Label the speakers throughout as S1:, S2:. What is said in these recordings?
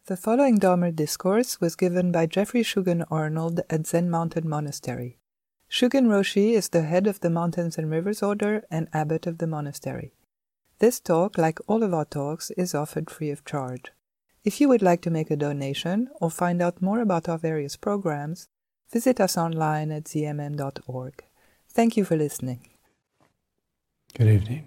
S1: The following Dharma discourse was given by Jeffrey Shugen Arnold at Zen Mountain Monastery. Shugen Roshi is the head of the Mountains and Rivers Order and abbot of the monastery. This talk, like all of our talks, is offered free of charge. If you would like to make a donation or find out more about our various programs, visit us online at zmm.org. Thank you for listening.
S2: Good evening.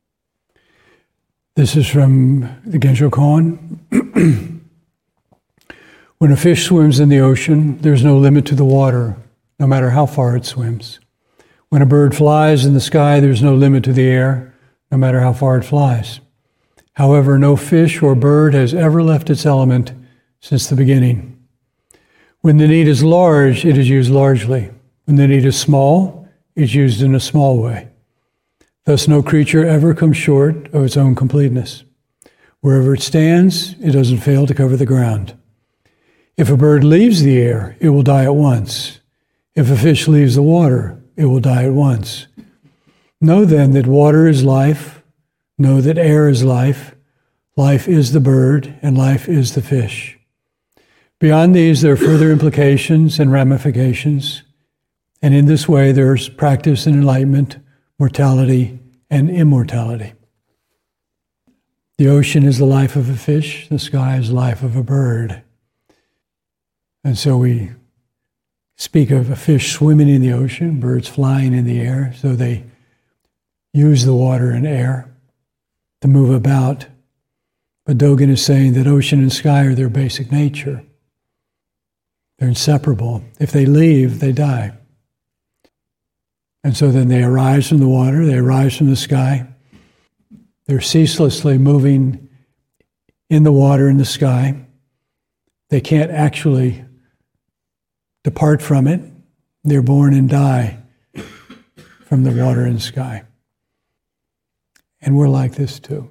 S2: This is from the Genjo Koan. When a fish swims in the ocean, there's no limit to the water, no matter how far it swims. When a bird flies in the sky, there's no limit to the air, no matter how far it flies. However, no fish or bird has ever left its element since the beginning. When the need is large, it is used largely. When the need is small, it's used in a small way. Thus, no creature ever comes short of its own completeness. Wherever it stands, it doesn't fail to cover the ground. If a bird leaves the air, it will die at once. If a fish leaves the water, it will die at once. Know then that water is life. Know that air is life. Life is the bird, and life is the fish. Beyond these, there are further implications and ramifications. And in this way, there's practice and enlightenment, mortality and immortality. The ocean is the life of a fish. The sky is the life of a bird. And so we speak of a fish swimming in the ocean, birds flying in the air, so they use the water and air to move about. But Dogen is saying that ocean and sky are their basic nature. They're inseparable. If they leave, they die. And so then they arise from the water, they arise from the sky. They're ceaselessly moving in the water and the sky. They can't actually depart from it. They're born and die from the water and sky. And we're like this too.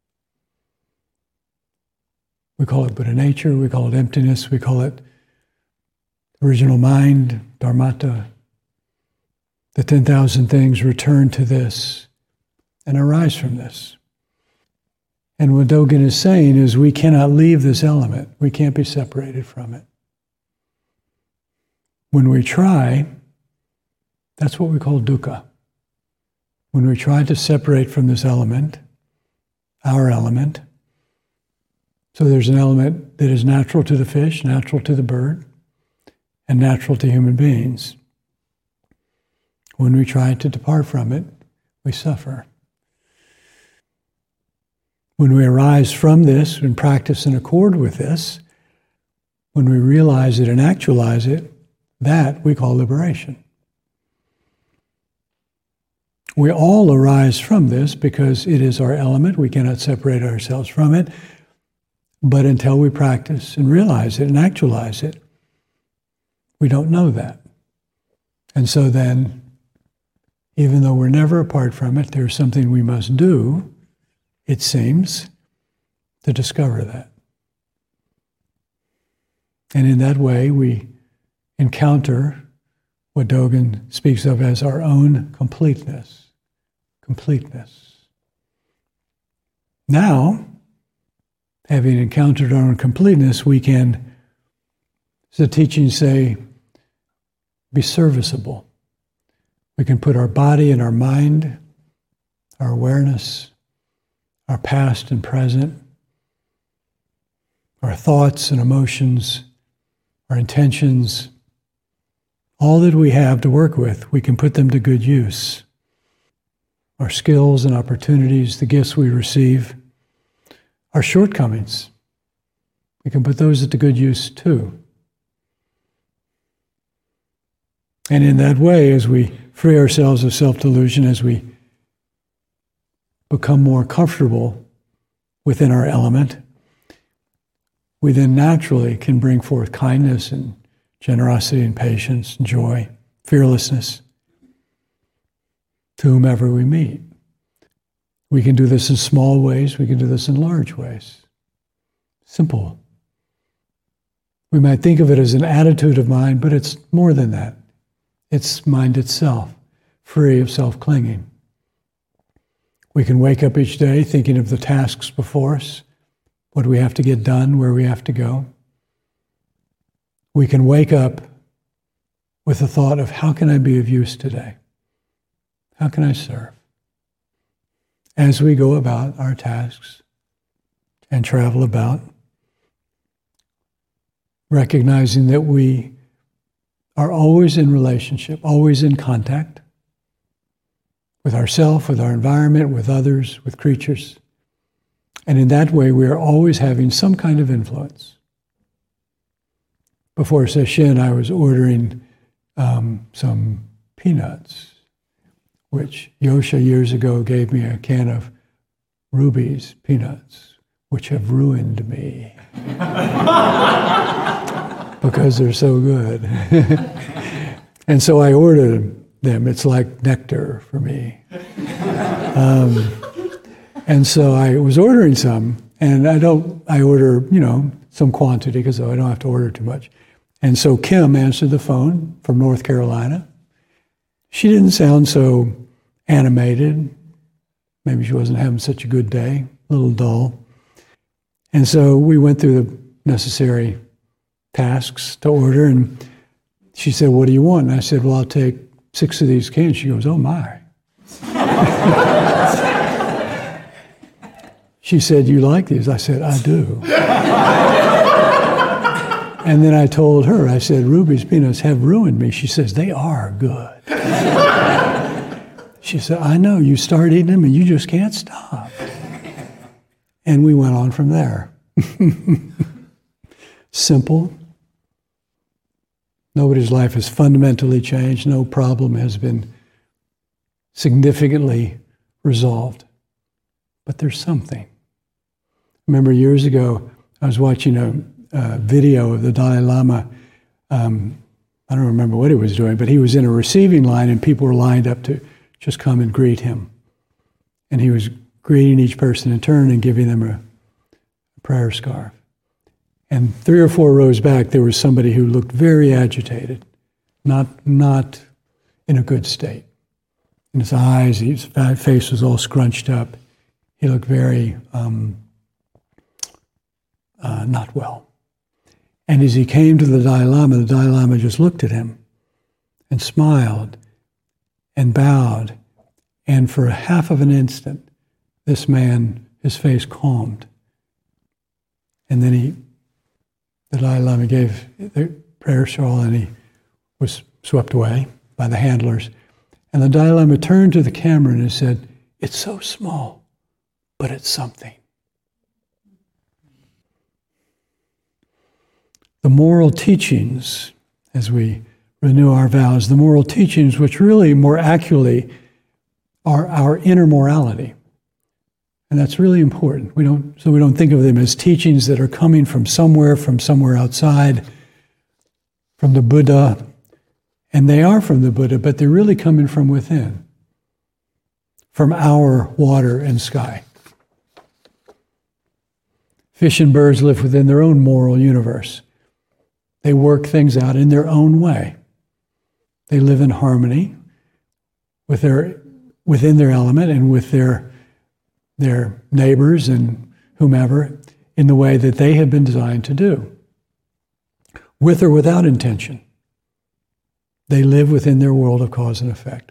S2: We call it Buddha nature, we call it emptiness, we call it original mind, dharmata. The 10,000 things return to this and arise from this. And what Dogen is saying is we cannot leave this element. We can't be separated from it. When we try, that's what we call dukkha. When we try to separate from this element, our element, so there's an element that is natural to the fish, natural to the bird, and natural to human beings. When we try to depart from it, we suffer. When we arise from this and practice in accord with this, when we realize it and actualize it, that we call liberation. We all arise from this because it is our element. We cannot separate ourselves from it. But until we practice and realize it and actualize it, we don't know that. And so then, even though we're never apart from it, there's something we must do, it seems, to discover that. And in that way, we encounter what Dogen speaks of as our own completeness. Completeness. Now, having encountered our own completeness, we can, as the teachings say, be serviceable. We can put our body and our mind, our awareness, our past and present, our thoughts and emotions, our intentions, all that we have to work with, we can put them to good use. Our skills and opportunities, the gifts we receive, our shortcomings, we can put those to good use too. And in that way, as we free ourselves of self-delusion, as we become more comfortable within our element, we then naturally can bring forth kindness and generosity and patience and joy, fearlessness to whomever we meet. We can do this in small ways, we can do this in large ways. Simple. We might think of it as an attitude of mind, but it's more than that. It's mind itself, free of self-clinging. We can wake up each day thinking of the tasks before us, what we have to get done, where we have to go. We can wake up with the thought of, how can I be of use today? How can I serve? As we go about our tasks and travel about, recognizing that we are always in relationship, always in contact with ourselves, with our environment, with others, with creatures. And in that way, we are always having some kind of influence. Before Sesshin, I was ordering some peanuts, which Yosha years ago gave me a can of Ruby's peanuts, which have ruined me because they're so good. And so I ordered them. It's like nectar for me. And so I was ordering some, and I order, some quantity because I don't have to order too much. And so Kim answered the phone from North Carolina. She didn't sound so animated. Maybe she wasn't having such a good day, a little dull. And so we went through the necessary tasks to order, and she said, "What do you want?" And I said, "Well, I'll take 6 of these cans." She goes, "Oh my." She said, "You like these?" I said, "I do." And then I told her, I said, "Ruby's peanuts have ruined me." She says, "They are good." She said, "I know, you start eating them and you just can't stop." And we went on from there. Simple. Nobody's life has fundamentally changed. No problem has been significantly resolved. But there's something. I remember years ago, I was watching a video of the Dalai Lama. I don't remember what he was doing, but he was in a receiving line and people were lined up to just come and greet him. And he was greeting each person in turn and giving them a prayer scarf. And 3 or 4 rows back, there was somebody who looked very agitated, not in a good state. In his eyes, his face was all scrunched up. He looked very not well. And as he came to the Dalai Lama just looked at him and smiled and bowed. And for a half of an instant, this man, his face calmed. And then the Dalai Lama gave the prayer shawl and he was swept away by the handlers. And the Dalai Lama turned to the camera and he said, "It's so small, but it's something." The moral teachings, as we renew our vows, the moral teachings, which really more accurately are our inner morality. And that's really important. We don't think of them as teachings that are coming from somewhere outside, from the Buddha. And they are from the Buddha, but they're really coming from within, from our water and sky. Fish and birds live within their own moral universe. They work things out in their own way. They live in harmony within their element and with their neighbors and whomever in the way that they have been designed to do, with or without intention. They live within their world of cause and effect.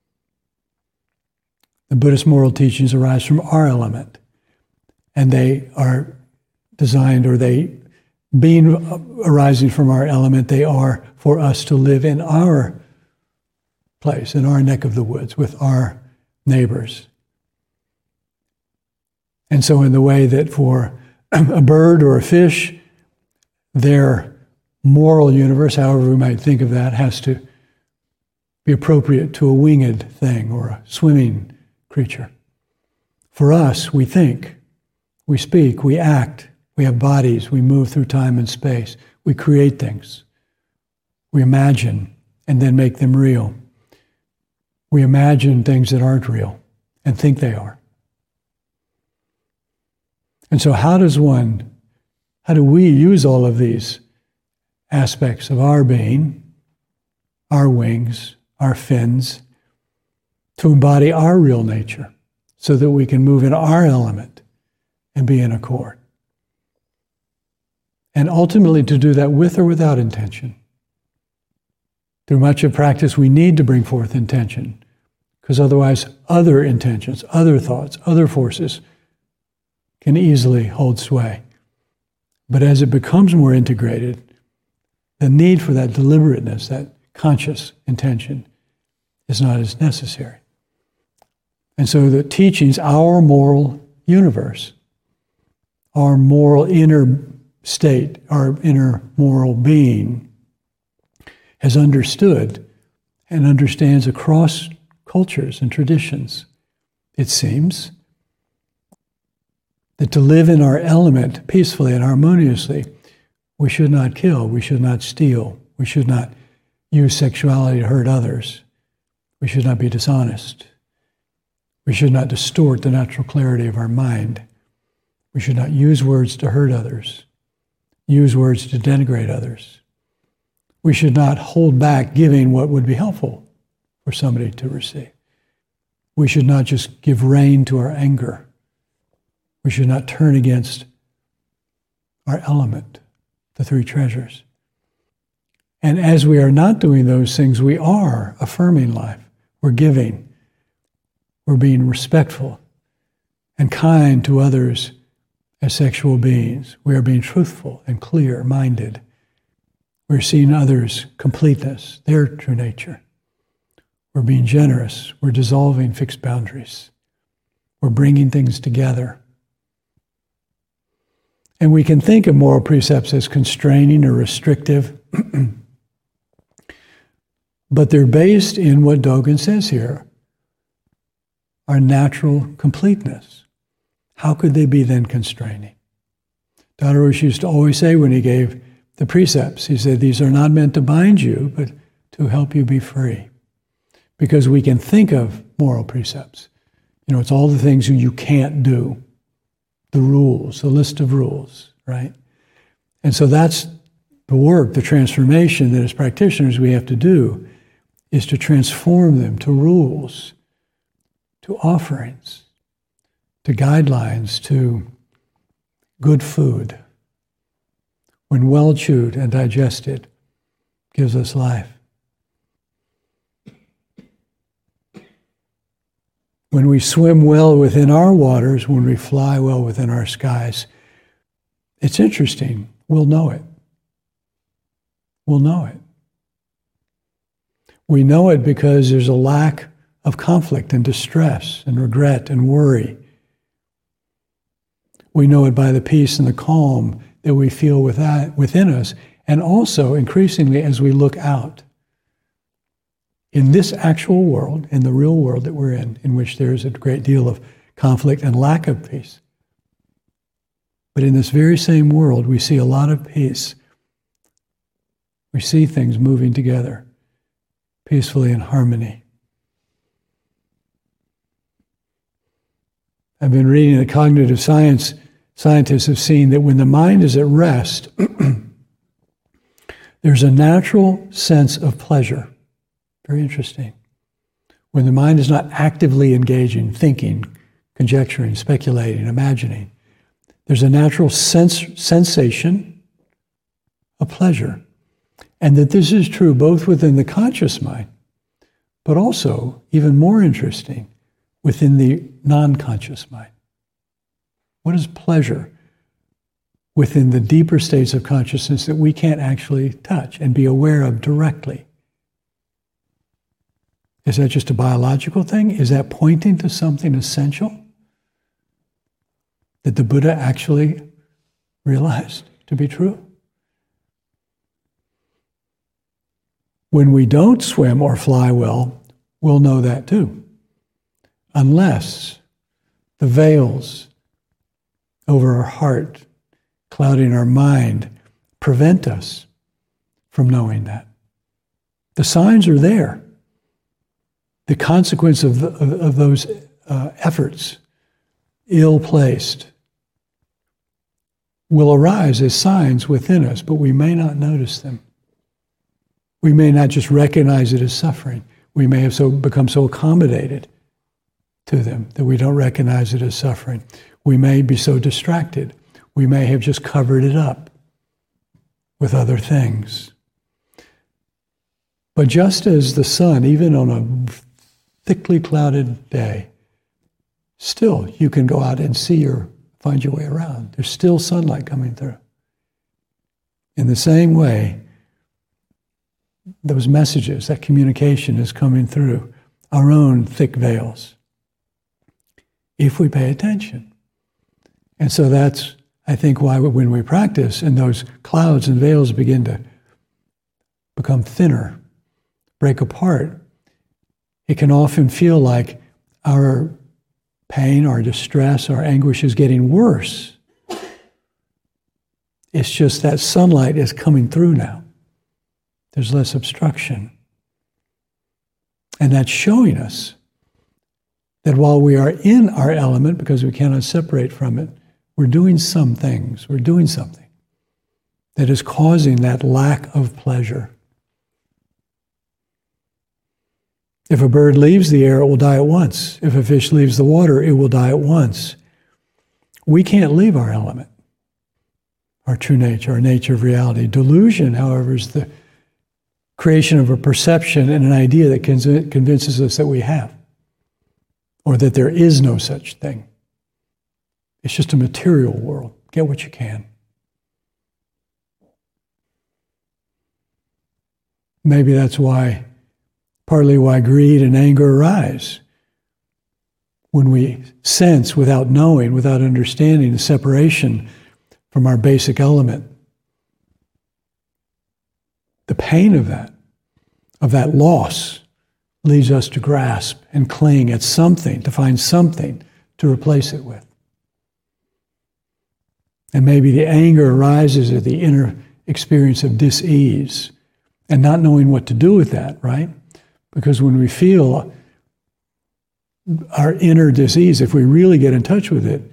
S2: The Buddhist moral teachings arise from our element, and they are designed, or they, being arising from our element, they are for us to live in our place, in our neck of the woods, with our neighbors. And so in the way that for a bird or a fish, their moral universe, however we might think of that, has to be appropriate to a winged thing or a swimming creature. For us, we think, we speak, we act, we have bodies, we move through time and space, we create things, we imagine and then make them real. We imagine things that aren't real and think they are. And so how do we use all of these aspects of our being, our wings, our fins, to embody our real nature so that we can move in our element and be in accord? and ultimately to do that with or without intention. Through much of practice, we need to bring forth intention, because otherwise other intentions, other thoughts, other forces can easily hold sway. But as it becomes more integrated, the need for that deliberateness, that conscious intention, is not as necessary. And so the teachings, our moral universe, our moral inner state, our inner moral being, has understood and understands across cultures and traditions, it seems, that to live in our element peacefully and harmoniously, we should not kill, we should not steal, we should not use sexuality to hurt others, we should not be dishonest, we should not distort the natural clarity of our mind, we should not use words to hurt others, use words to denigrate others. We should not hold back giving what would be helpful for somebody to receive. We should not just give rein to our anger. We should not turn against our element, the three treasures. And as we are not doing those things, we are affirming life. We're giving. We're being respectful and kind to others as sexual beings. We are being truthful and clear-minded. We're seeing others' completeness, their true nature. We're being generous. We're dissolving fixed boundaries. We're bringing things together. And we can think of moral precepts as constraining or restrictive, but they're based in what Dogen says here, our natural completeness. How could they be then constraining? Dada Roshi used to always say when he gave the precepts, he said, these are not meant to bind you, but to help you be free. Because we can think of moral precepts. You know, it's all the things you can't do. The rules, the list of rules, right? And so that's the work, the transformation that as practitioners we have to do, is to transform them to rules, to offerings, to guidelines, to good food. When well chewed and digested, gives us life. When we swim well within our waters, when we fly well within our skies, it's interesting, we'll know it. We'll know it. We know it because there's a lack of conflict and distress and regret and worry. We know it by the peace and the calm that we feel within us, and also increasingly as we look out. In this actual world, in the real world that we're in which there's a great deal of conflict and lack of peace. But in this very same world, we see a lot of peace. We see things moving together, peacefully in harmony. I've been reading that cognitive scientists have seen that when the mind is at rest, there's a natural sense of pleasure. Very interesting. When the mind is not actively engaging, thinking, conjecturing, speculating, imagining, there's a natural sensation of pleasure. And that this is true both within the conscious mind, but also, even more interesting, within the non-conscious mind. What is pleasure within the deeper states of consciousness that we can't actually touch and be aware of directly? Is that just a biological thing? Is that pointing to something essential that the Buddha actually realized to be true? When we don't swim or fly well, we'll know that too. Unless the veils over our heart, clouding our mind, prevent us from knowing that. The signs are there. The consequence of those efforts, ill-placed, will arise as signs within us, but we may not notice them. We may not just recognize it as suffering. We may have become so accommodated to them that we don't recognize it as suffering. We may be so distracted. We may have just covered it up with other things. But just as the sun, even on a thickly clouded day, still you can go out and see or find your way around. There's still sunlight coming through. In the same way, those messages, that communication is coming through our own thick veils, if we pay attention. And so that's, I think, why when we practice and those clouds and veils begin to become thinner, break apart, it can often feel like our pain, our distress, our anguish is getting worse. It's just that sunlight is coming through now. There's less obstruction. And that's showing us that while we are in our element, because we cannot separate from it, we're doing some things, we're doing something that is causing that lack of pleasure. If a bird leaves the air, it will die at once. If a fish leaves the water, it will die at once. We can't leave our element, our true nature, our nature of reality. Delusion, however, is the creation of a perception and an idea that convinces us that we have, or that there is no such thing. It's just a material world. Get what you can. Maybe that's partly why greed and anger arise. When we sense, without knowing, without understanding, the separation from our basic element, the pain of that loss leads us to grasp and cling at something, to find something to replace it with. And maybe the anger arises at the inner experience of dis-ease and not knowing what to do with that, right? Because when we feel our inner dis-ease, if we really get in touch with it,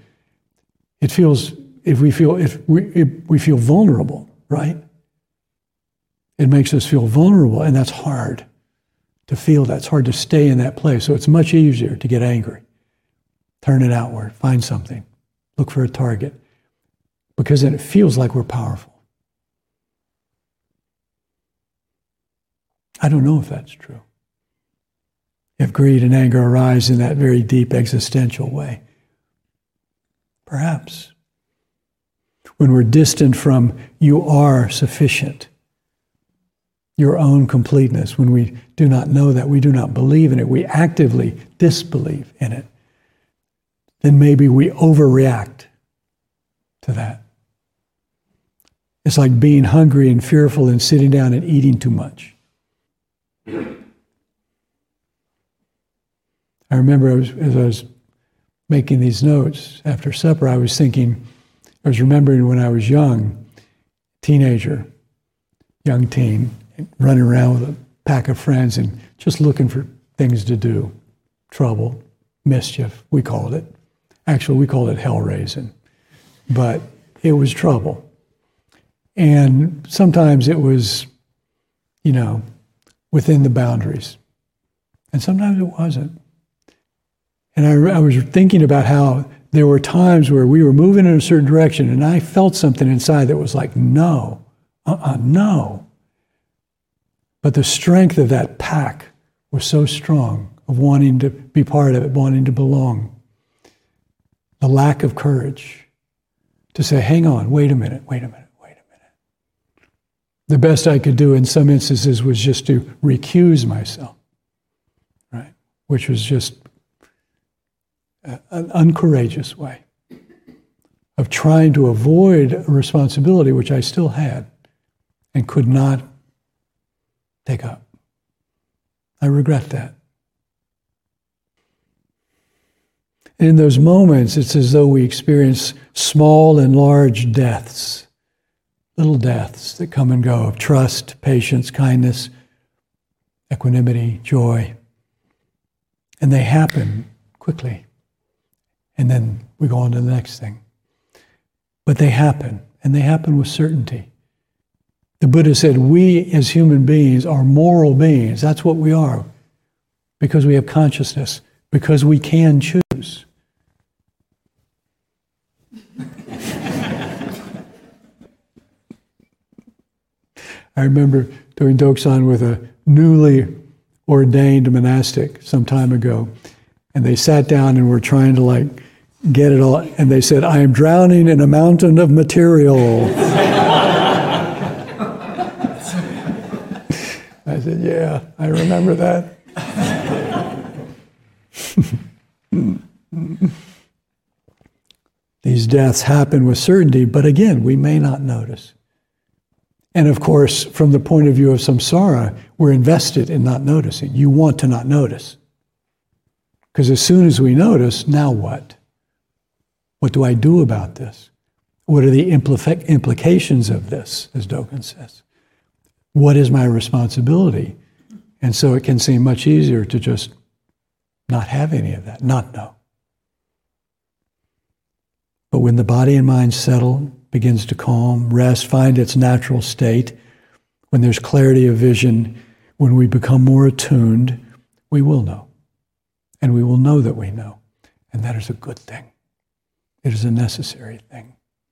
S2: we feel vulnerable, right? It makes us feel vulnerable, and that's hard to feel that. It's hard to stay in that place. So it's much easier to get angry. Turn it outward. Find something. Look for a target. Because then it feels like we're powerful. I don't know if that's true. If greed and anger arise in that very deep existential way. Perhaps. When we're distant from you are sufficient, your own completeness, when we do not know that, we do not believe in it, we actively disbelieve in it, then maybe we overreact to that. It's like being hungry and fearful and sitting down and eating too much. I remember as I was making these notes after supper, I was remembering when I was young, teenager, young teen, running around with a pack of friends and just looking for things to do. Trouble, mischief, we called it. Actually, we called it hell raising. But it was trouble. And sometimes it was, within the boundaries. And sometimes it wasn't. And I was thinking about how there were times where we were moving in a certain direction and I felt something inside that was like, no, no. But the strength of that pack was so strong, of wanting to be part of it, wanting to belong. The lack of courage to say, hang on, wait a minute. The best I could do in some instances was just to recuse myself, right? Which was just an uncourageous way of trying to avoid a responsibility which I still had and could not take up. I regret that. And in those moments, it's as though we experience small and large deaths, little deaths that come and go of trust, patience, kindness, equanimity, joy. And they happen quickly. And then we go on to the next thing. But they happen, and they happen with certainty. The Buddha said, we as human beings are moral beings. That's what we are. Because we have consciousness. Because we can choose. I remember doing Doksan with a newly ordained monastic some time ago, and they sat down and were trying to get it all, and they said, "I am drowning in a mountain of material." I said, "Yeah, I remember that." These deaths happen with certainty, but again, we may not notice. And of course, from the point of view of samsara, we're invested in not noticing. You want to not notice. Because as soon as we notice, now what? What do I do about this? What are the implications of this, as Dogen says? What is my responsibility? And so it can seem much easier to just not have any of that, not know. But when the body and mind settle, begins to calm, rest, find its natural state, when there's clarity of vision, when we become more attuned, we will know. And we will know that we know. And that is a good thing. It is a necessary thing.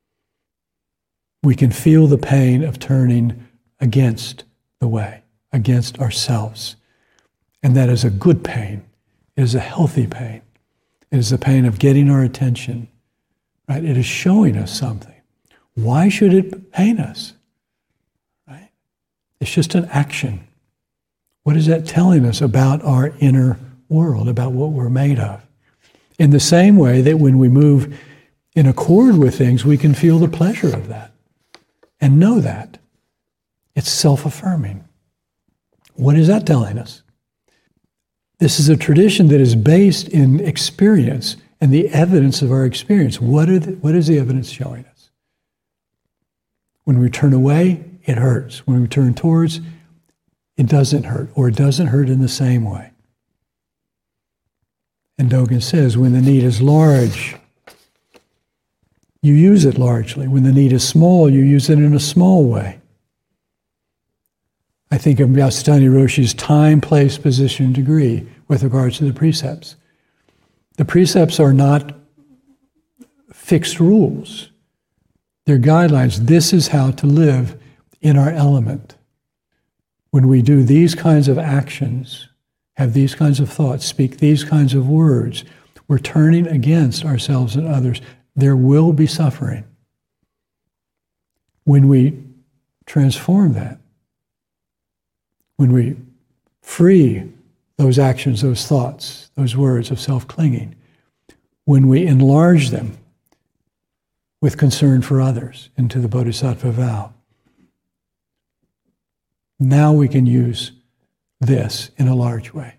S2: We can feel the pain of turning against the way, against ourselves. And that is a good pain. It is a healthy pain. It is the pain of getting our attention. Right? It is showing us something. Why should it pain us? Right? It's just an action. What is that telling us about our inner world, about what we're made of? In the same way that when we move in accord with things, we can feel the pleasure of that and know that. It's self-affirming. What is that telling us? This is a tradition that is based in experience and the evidence of our experience. What is the evidence showing us? When we turn away, it hurts. When we turn towards, it doesn't hurt, or it doesn't hurt in the same way. And Dogen says, when the need is large, you use it largely. When the need is small, you use it in a small way. I think of Vyasatthani Roshi's time, place, position, degree with regards to the precepts. The precepts are not fixed rules. They're guidelines. This is how to live in our element. When we do these kinds of actions, have these kinds of thoughts, speak these kinds of words, we're turning against ourselves and others. There will be suffering. When we transform that, when we free those actions, those thoughts, those words of self-clinging, when we enlarge them with concern for others into the Bodhisattva vow, now we can use this in a large way.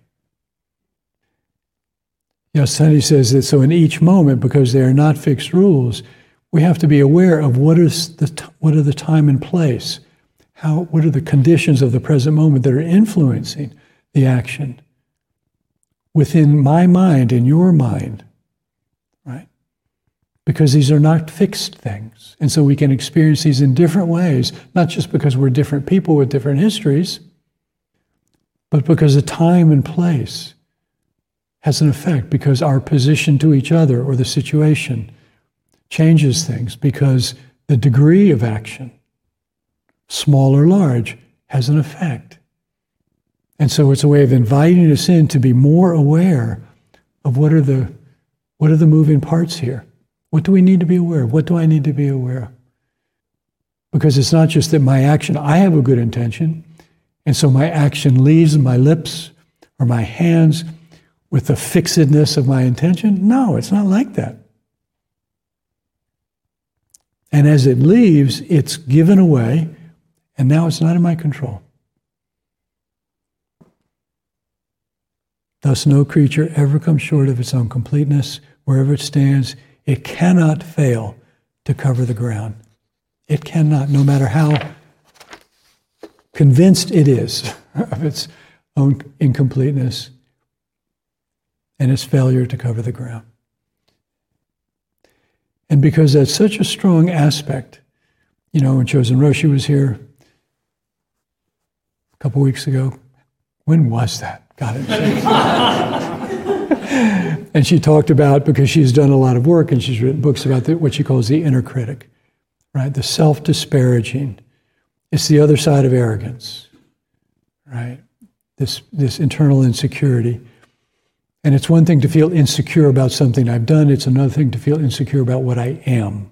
S2: Vyasatthani says that so in each moment, because they are not fixed rules, we have to be aware of what are the time and place, what are the conditions of the present moment that are influencing the action within my mind and your mind, right? Because these are not fixed things. And so we can experience these in different ways, not just because we're different people with different histories, but because the time and place has an effect, because our position to each other or the situation changes things, because the degree of action, small or large, has an effect. And so it's a way of inviting us in to be more aware of what are the moving parts here. What do we need to be aware of? What do I need to be aware of? Because it's not just that my action, I have a good intention, and so my action leaves my lips or my hands with the fixedness of my intention. No, it's not like that. And as it leaves, it's given away, and now it's not in my control. Thus, no creature ever comes short of its own completeness. Wherever it stands, it cannot fail to cover the ground. It cannot, no matter how convinced it is of its own incompleteness and its failure to cover the ground. And because that's such a strong aspect, when Chozen Roshi was here a couple weeks ago, when was that? Got it. And she talked about, because she's done a lot of work and she's written books about what she calls the inner critic, right? The self-disparaging It's the other side of arrogance, right? This internal insecurity. And it's one thing to feel insecure about something I've done. It's another thing to feel insecure about what I am.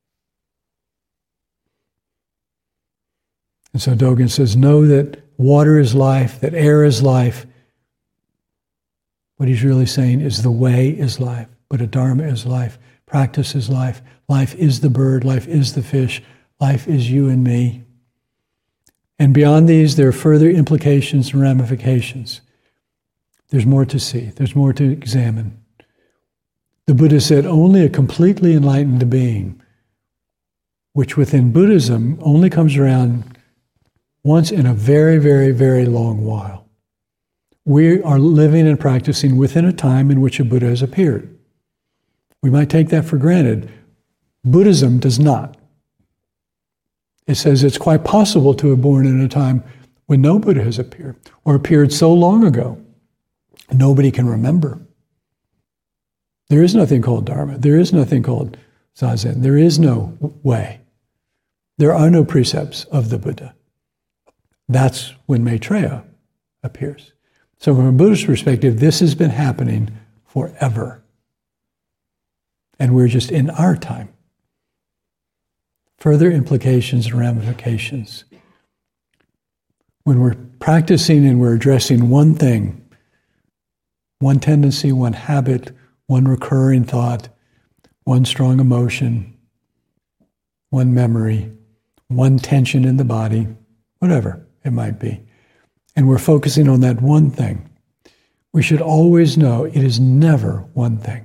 S2: And so Dogen says, know that water is life, that air is life. What he's really saying is the way is life. Buddha Dharma is life. Practice is life. Life is the bird. Life is the fish. Life is you and me. And beyond these, there are further implications and ramifications. There's more to see. There's more to examine. The Buddha said only a completely enlightened being, which within Buddhism only comes around once in a very, very, very long while. We are living and practicing within a time in which a Buddha has appeared. We might take that for granted. Buddhism does not. It says it's quite possible to have born in a time when no Buddha has appeared, or appeared so long ago, nobody can remember. There is nothing called Dharma. There is nothing called Zazen. There is no way. There are no precepts of the Buddha. That's when Maitreya appears. So from a Buddhist perspective, this has been happening forever. And we're just in our time. Further implications and ramifications. When we're practicing and we're addressing one thing, one tendency, one habit, one recurring thought, one strong emotion, one memory, one tension in the body, whatever it might be, and we're focusing on that one thing, we should always know it is never one thing.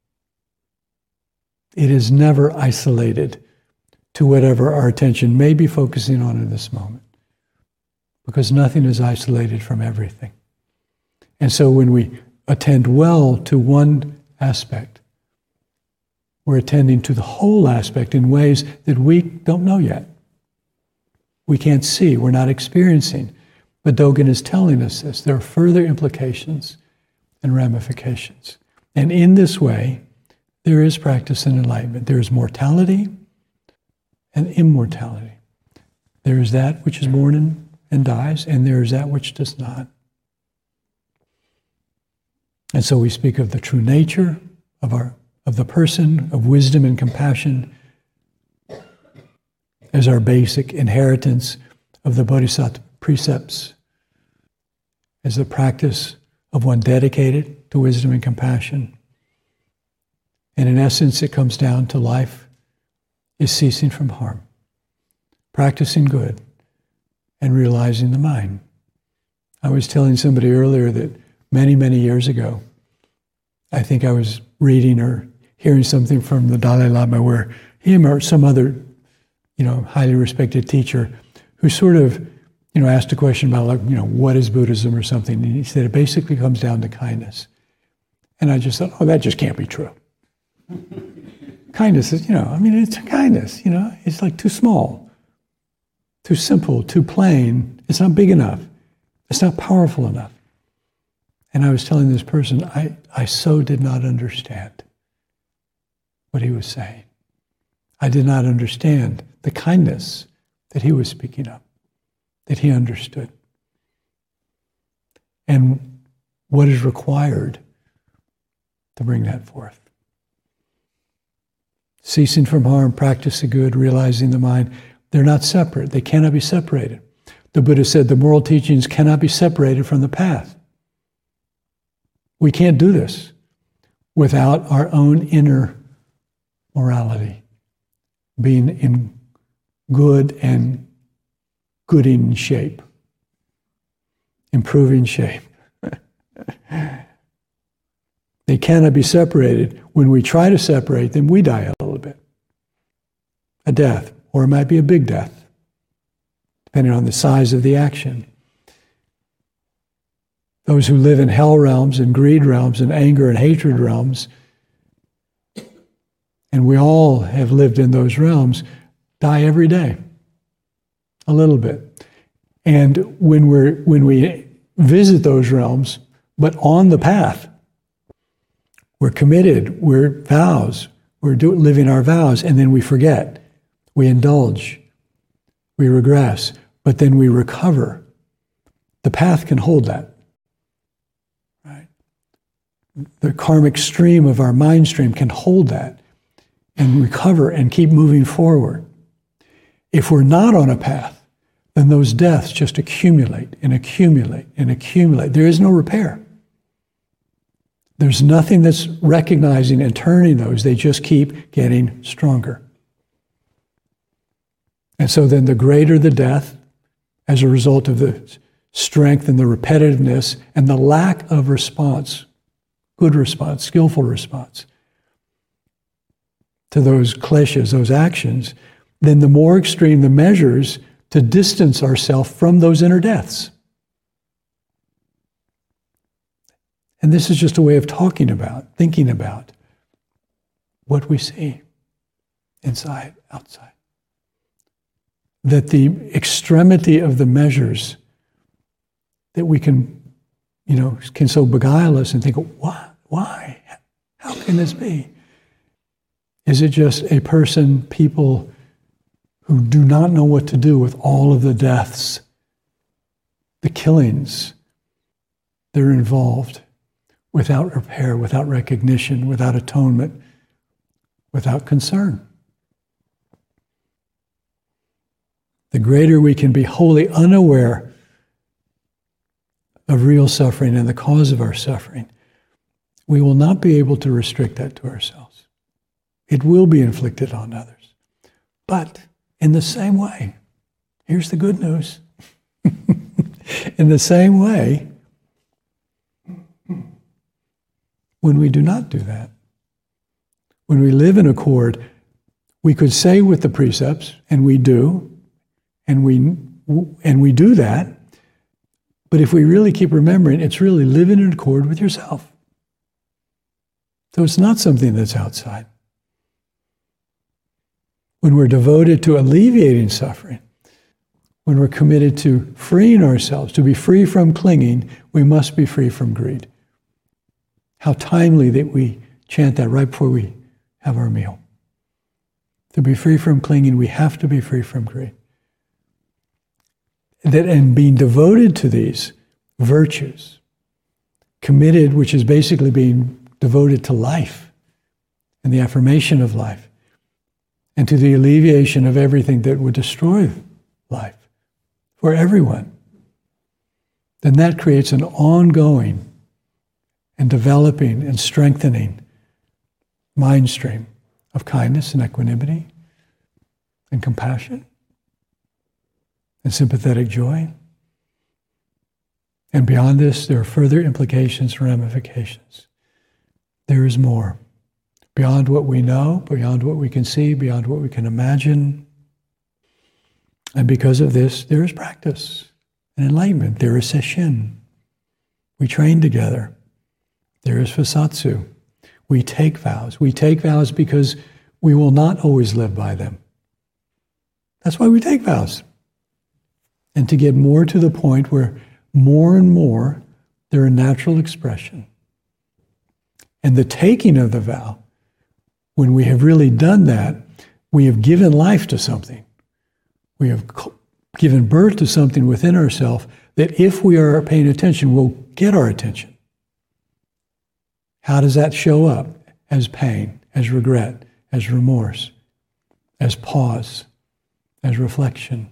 S2: It is never isolated to whatever our attention may be focusing on in this moment, because nothing is isolated from everything. And so when we attend well to one aspect, we're attending to the whole aspect in ways that we don't know yet. We can't see, we're not experiencing. But Dogen is telling us this. There are further implications and ramifications. And in this way, there is practice and enlightenment. There is mortality and immortality. There is that which is born and dies, and there is that which does not. And so we speak of the true nature of the person, of wisdom and compassion, as our basic inheritance of the Bodhisattva precepts, as the practice of one dedicated to wisdom and compassion. And in essence, it comes down to life is ceasing from harm, practicing good, and realizing the mind. I was telling somebody earlier that many, many years ago, I think I was reading or hearing something from the Dalai Lama where him or some other, highly respected teacher who sort of, asked a question about what is Buddhism or something. And he said it basically comes down to kindness. And I just thought, that just can't be true. Kindness is, it's kindness, it's like too small, too simple, too plain. It's not big enough. It's not powerful enough. And I was telling this person, I so did not understand what he was saying. I did not understand the kindness that he was speaking of, that he understood. And what is required to bring that forth. Ceasing from harm, practice the good, realizing the mind. They're not separate. They cannot be separated. The Buddha said the moral teachings cannot be separated from the path. We can't do this without our own inner morality being in good and gooding shape, improving shape. They cannot be separated. When we try to separate them, we die a little bit. A death, or it might be a big death, depending on the size of the action. Those who live in hell realms and greed realms and anger and hatred realms, and we all have lived in those realms, die every day, a little bit. And when we visit those realms, but on the path, we're committed, we're vows, we're living our vows, and then we forget, we indulge, we regress, but then we recover. The path can hold that. Right? The karmic stream of our mind stream can hold that and recover and keep moving forward. If we're not on a path, then those deaths just accumulate and accumulate and accumulate. There is no repair. There's nothing that's recognizing and turning those. They just keep getting stronger. And so then the greater the death, as a result of the strength and the repetitiveness and the lack of response, good response, skillful response to those kleshas, those actions, then the more extreme the measures to distance ourselves from those inner deaths. And this is just a way of talking about, thinking about what we see inside, outside. That the extremity of the measures that we can so beguile us and think, why? How can this be? Is it just people who do not know what to do with all of the deaths, the killings that are involved, without repair, without recognition, without atonement, without concern? The greater we can be wholly unaware of real suffering and the cause of our suffering, we will not be able to restrict that to ourselves. It will be inflicted on others. But in the same way, here's the good news. In the same way, when we do not do that, when we live in accord, we could say with the precepts, and we do, and we do that, but if we really keep remembering, it's really living in accord with yourself. So it's not something that's outside. When we're devoted to alleviating suffering, when we're committed to freeing ourselves, to be free from clinging, we must be free from greed. How timely that we chant that right before we have our meal. To be free from clinging, we have to be free from greed. That and being devoted to these virtues, committed, which is basically being devoted to life and the affirmation of life, and to the alleviation of everything that would destroy life for everyone, then that creates an ongoing and developing and strengthening mind stream of kindness and equanimity and compassion and sympathetic joy. And beyond this, there are further implications and ramifications. There is more. Beyond what we know, beyond what we can see, beyond what we can imagine. And because of this, there is practice and enlightenment. There is sesshin. We train together. There is fasatsu. We take vows. We take vows because we will not always live by them. That's why we take vows. And to get more to the point where more and more they're a natural expression. And the taking of the vow, when we have really done that, we have given life to something. We have given birth to something within ourselves that if we are paying attention, will get our attention. How does that show up? As pain, as regret, as remorse, as pause, as reflection.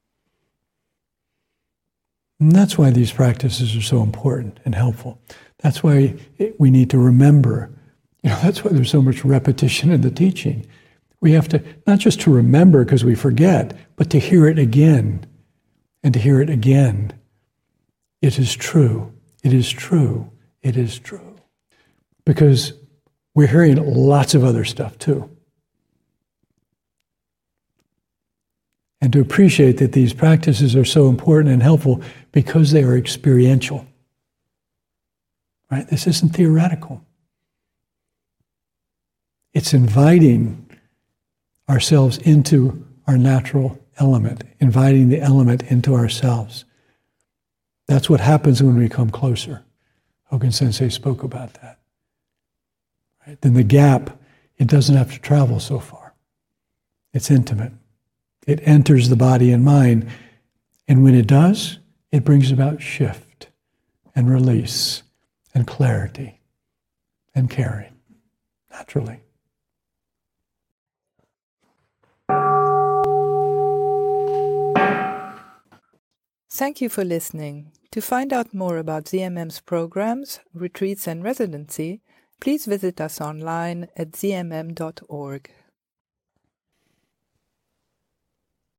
S2: And that's why these practices are so important and helpful. That's why we need to remember. That's why there's so much repetition in the teaching. We have to, not just to remember because we forget, but to hear it again and to hear it again. It is true. It is true. It is true. Because we're hearing lots of other stuff too. And to appreciate that these practices are so important and helpful because they are experiential. Right? This isn't theoretical. It's inviting ourselves into our natural element, inviting the element into ourselves. That's what happens when we come closer. Hogen Sensei spoke about that. Right? Then the gap, it doesn't have to travel so far. It's intimate. It enters the body and mind, And when it does, it brings about shift and release and clarity and caring, naturally.
S1: Thank you for listening. To find out more about ZMM's programs, retreats, and residency, please visit us online at zmm.org.